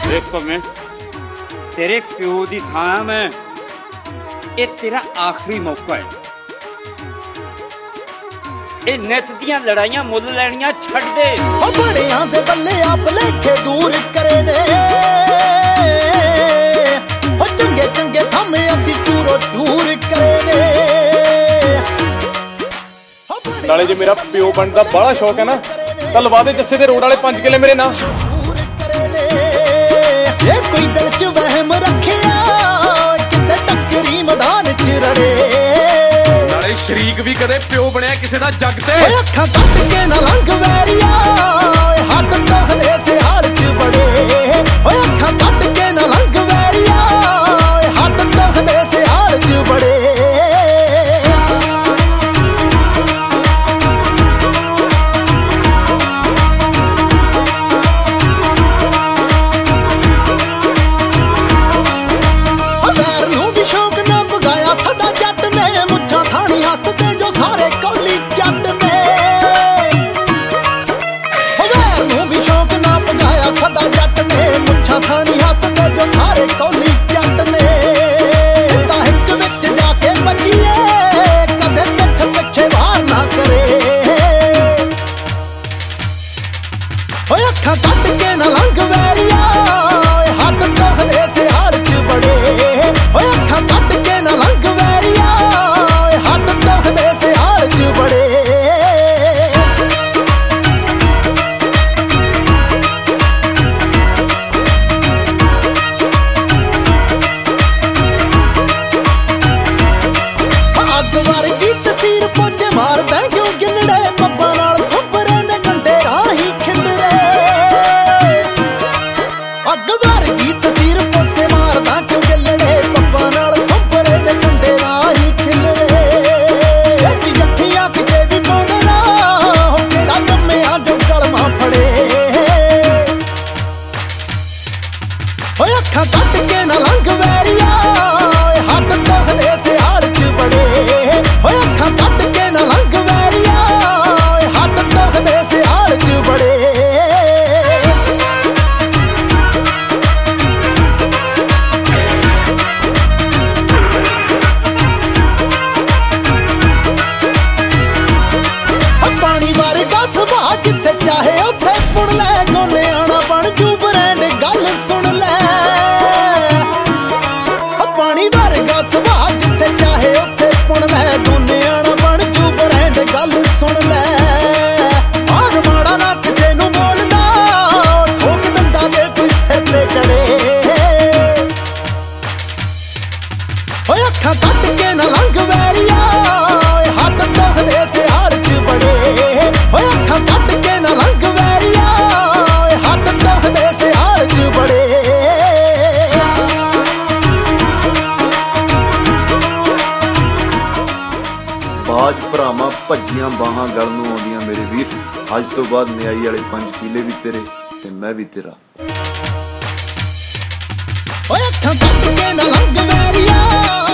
देख भवें तेरे प्यो दी थां मैं ये तेरा आखिरी मौका है। ये नित दियां लड़ाइयां मुल लैनियां छड्ड दे। बड़ियां दे बल्ले आप लेखे दूर करे ने चंगे चंगे थमे असी चूरो चूर करे ने। नाले जे मेरा प्यो बनने का बड़ा शौक है ना तो लवा दे जस्से दे रोड वाले 5 किले मेरे नाम। ये कोई दिल च वहम रखिया किते टक्करी मैदान च रड़े। नाले शरीक भी कदे प्यो बनया किसे दा जग ते। अखां कट के ना लंघ वैरिया हट तोखदे से हाल च बड़े। अखां कट के ना लंघ वैरिया हट तोखदे से हाल च बड़े। हसते जो सारे कौली जट ने वैर भी शौक ना पगाया सदा जट ने। मुछा थानी हसते जो सारे कौली जट ने। सिद्धा हिक विच जाके बचिए कदे तक पिछे वार ना करे। अखां कट के ना लंघ वैरिया हट तोखदे से हाल च बड़े। अखां कट के ना लंघ वैरिया हट तोखदे से हाल च बड़े। अग वर्गी तसीर पोचे मारदा क्यों गिलड़े पप्पा नाल सुपरे ने कंडे राही खिलरे। अग वर्गी तसीर पोचे मारदा क्यों गिलड़े पप्पा नाल सुपरे ने कंडे राही खिलरे। जफ्फियां किते भी पाउंदे ना केड़ा जम्मिया जो गलमा फड़े। अखां कट के ना लंघ वैरिया हट तोखदे से हाल च बड़े। अखां कट के ना लंघ वैरिया हट तोखदे से हाल च बड़े। पानी वर्गा सुभा जिथे चाहे उथे पुण लै। गोने आना बन जू ब्रांड गल सुन लै। पानी वर्गा सुभा जिथे चाहे उथे पुण लै। गोने आना बन जू ब्रांड गल सुन लै। आन माड़ा ना किसे नू बोलदा ठोक दिंदा जे कोई सिर ते चढ़े। अखां कट के ना लंघ वैरिया हट तोखदे से हाल च बड़े। अखां कट के ना लंघ वैरिया हट तोखदे से हाल च बड़े। बाज भरावां भज्जियां बाहां गल नूं आउंदियां मेरे वीर। अज तो बाद न्याई वाले 5 किले भी तेरे ते मैं भी तेरा। अखां कट के ना लंघ वैरिया